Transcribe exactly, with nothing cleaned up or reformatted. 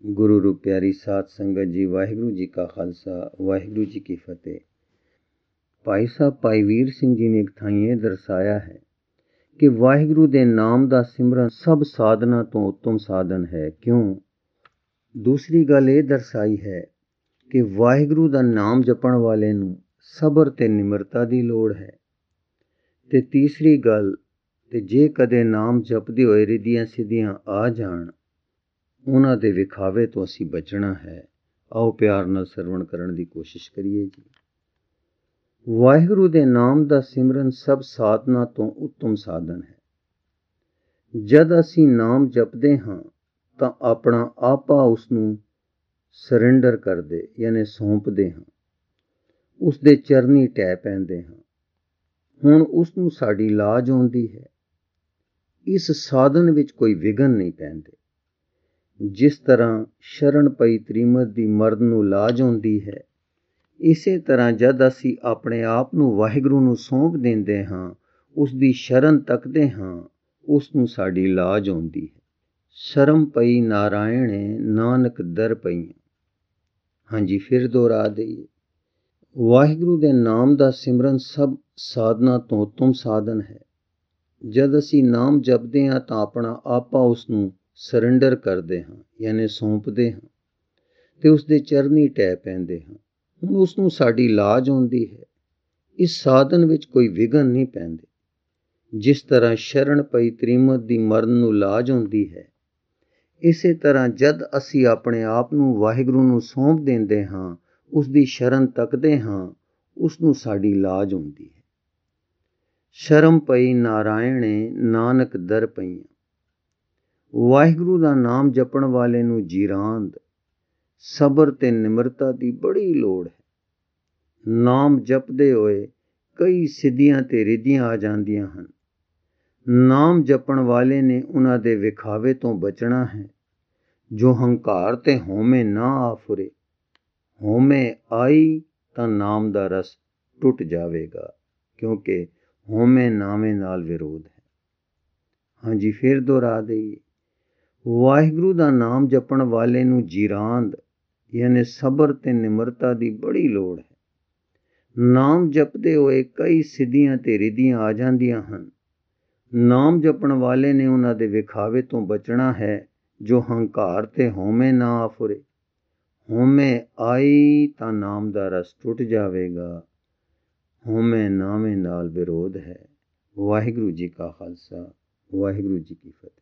गुरु रूप प्यारी साध संगत जी, वाहिगुरु जी का खालसा वाहिगुरु जी की फतेह। भाई साहब भाई वीर सिंह जी ने एक थाइए दर्शाया है कि वाहिगुरु दे नाम दा सिमरन सब साधना तो उत्तम साधन है। क्यों? दूसरी गल ये दर्शाई है कि वाहिगुरु दा नाम जपण वाले नूं सबर ते निमरता दी लोड़ है। ते तीसरी गल ते जे कदे नाम जपदे होए रिधियां सिद्धियां आ जाण, उन्हां दे विखावे तो असी बचना है। आओ प्यार नाल सरवण करन दी कोशिश करिए जी। वाहिगुरु दे नाम दा सिमरन सब साधना तो उत्तम साधन है। जद असी नाम जपदे हां तां अपना आपा उसनूं सरेंडर करदे यानी सौंपदे हां, उसदे चरनी टै पैंदे हां। हुण उसनूं साडी लाज आउंदी है। इस साधन विच कोई विघन नहीं पैंदे। जिस तरह शरण पई तरीमत दी मर्द नूं लाज आउंदी है, इसे तरह जद असी अपने आप नूं वाहिगुरु नूं सौंप देंदे हां, उसदी शरण तकदे हां, उसनूं साडी लाज आउंदी है। शरम पई नारायणे नानक दर पईयां। हाँ जी, फिर दोहरा दईए। वाहिगुरु दे नाम दा सिमरन सब साधना तो उत्तम साधन है। जद असी नाम जपदे हां तां अपना आपा उसनूं सरेंडर करदे हां यानी सौंपदे हां ते उसदे चरनी टै पैंदे हां। हुण उसनूं साडी लाज आउंदी है। इस साधन विच कोई विघन नहीं पैंदे। जिस तरह शरण पई तरीमत दी मर्द नूं लाज आउंदी है, इसे तरह जद असी अपने आप नूं वाहिगुरु नूं सौंप देंदे हां, उसदी शरण तकदे हां, उसनूं साडी लाज आउंदी है। शरम पई नारायणे नानक दर पईयां। वाहिगुरु दा नाम जपण वाले नूं जीरांद, सबर ते निमरता दी बड़ी लोड़ है। नाम जपदे होए कई सिद्धियां ते रिधियां आ जांदियां हन। नाम जपण वाले ने उन्हां दे विखावे तो बचना है। जो हंकार ते होमे ना आ फुरे। होमे आई तां नाम दा रस टुट जावेगा, क्योंकि होमे नामे नाल विरोध है। हाँ जी, फिर दोहरा दईए। वाहिगुरु दा नाम जपण वाले नूं जीरांद यानी सबर ते निमरता दी बड़ी लोड़ है। नाम जपदे होए कई सिद्धियां ते रिधियां आ जांदियां हन। नाम जपण वाले ने उन्हां दे विखावे तो बचना है। जो हंकार ते होमे ना आ फुरे। होमे आई तां नाम दा रस टुट जावेगा, होमे नामे नाल विरोध है। वाहिगुरु जी का खालसा वाहिगुरु जी की फतेह।